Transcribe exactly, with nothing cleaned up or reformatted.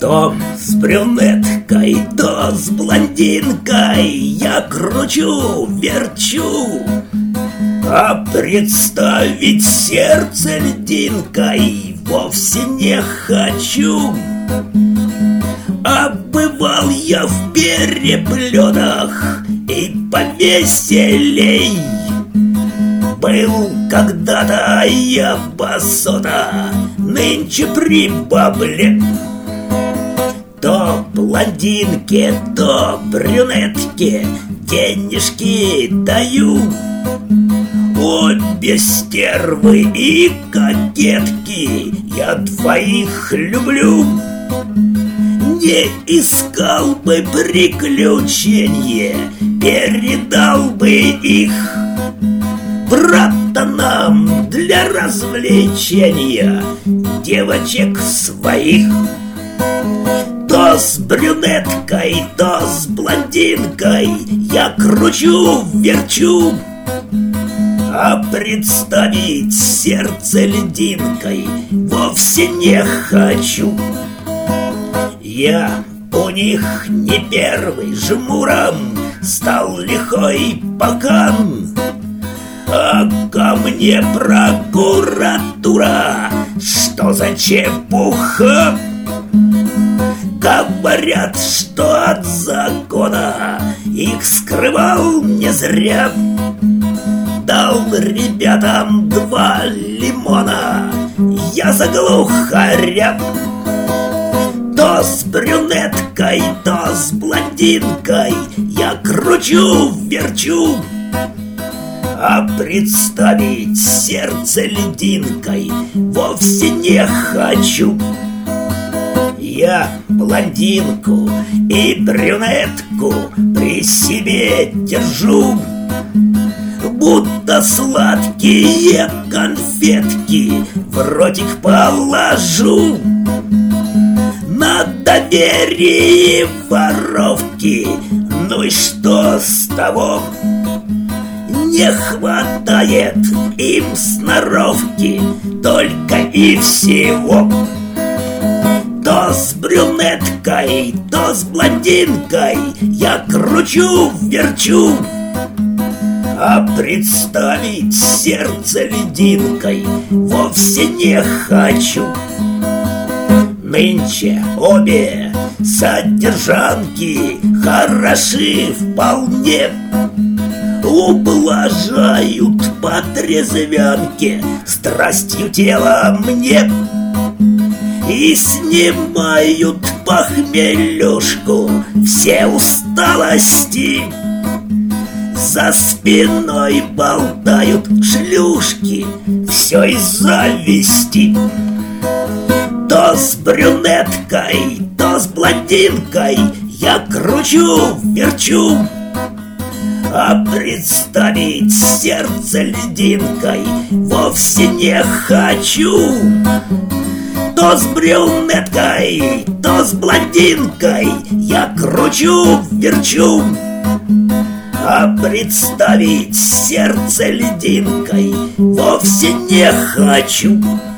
То с брюнеткой, то с блондинкой я кручу, верчу, а представить сердце льдинкой вовсе не хочу. А бывал я в переплетах и повеселей. Был когда-то я басота, нынче при бабле. То блондинке, то брюнетке денежки даю. Обе стервы и кокетки, я двоих люблю. Не искал бы приключения, передал бы их братанам для развлечения девочек своих. То с брюнеткой, то с блондинкой я кручу, верчу, а представить сердце льдинкой вовсе не хочу. Я у них не первый жмуром стал лихой поган, а ко мне прокуратура, что за чепуха? Говорят, что от закона их скрывал не зря. Дал ребятам два лимона, я заглух хоря. То с брюнеткой, то с блондинкой я кручу, верчу, а представить сердце льдинкой вовсе не хочу. Я блондинку и брюнетку при себе держу, будто сладкие конфетки в ротик положу. На доверие воровки, ну и что с того? Не хватает им сноровки, только и всего. То с брюнеткой, то с блондинкой я кручу, верчу, а представить сердце льдинкой вовсе не хочу. Нынче обе содержанки хороши вполне, ублажают по трезвянке страстью тела мне и снимают похмелюшку все усталости. За спиной болтают шлюшки, все из зависти. То с брюнеткой, то с блондинкой я кручу, верчу, а представить сердце льдинкой вовсе не хочу. То с брюнеткой, то с блондинкой я кручу, верчу, а представить сердце льдинкой вовсе не хочу.